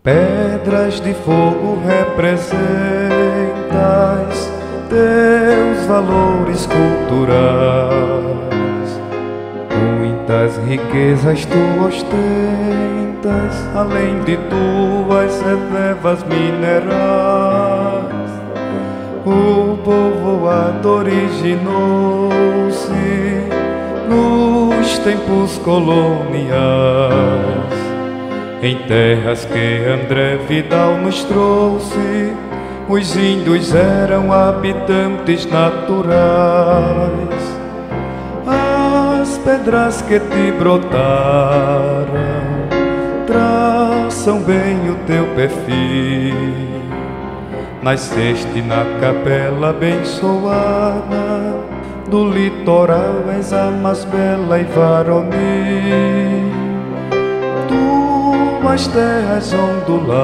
Pedras de fogo representas teus valores culturais. Muitas riquezas tu ostentas, além de tuas reservas minerais. O povoado originou-se nos tempos coloniais, em terras que André Vidal nos trouxe. Os índios eram habitantes naturais. As pedras que te brotaram traçam bem o teu perfil. Nasceste na capela abençoada do litoral, és a mais bela e varonil. Tuas terras onduladas,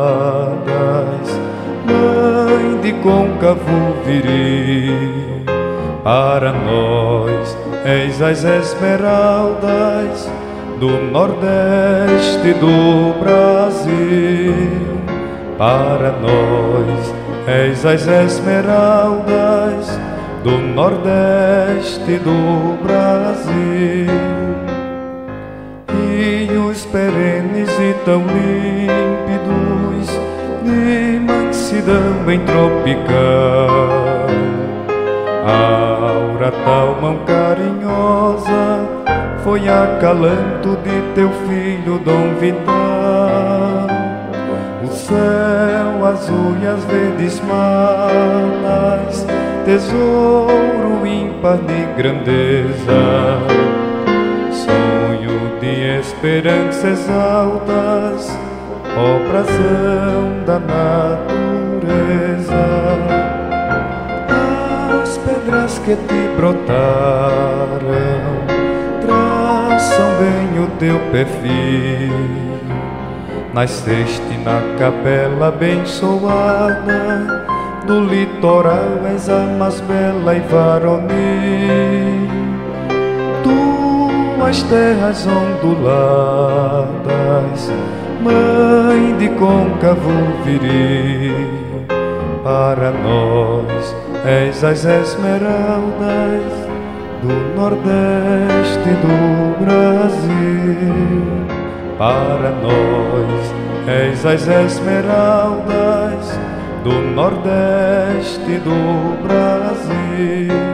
mãe de côncavo viril, para nós és as esmeraldas do Nordeste do Brasil. Para nós és as esmeraldas do Nordeste do Brasil. Rios perenes e tão límpidos, de mansidão bem tropical. Aura tal mão carinhosa foi acalanto de teu filho Dom Vital. O céu azul e as verdes matas, tesouro ímpar de grandeza, sonho de esperanças altas, obrazão da natureza. As pedras que te brotaram traçam bem o teu perfil. Nasceste na capela abençoada do litoral, és a mais bela e varonil. Tuas terras onduladas, mãe de côncavo viril, para nós és as esmeraldas do Nordeste do Brasil. Para nós és as esmeraldas do Nordeste do Brasil.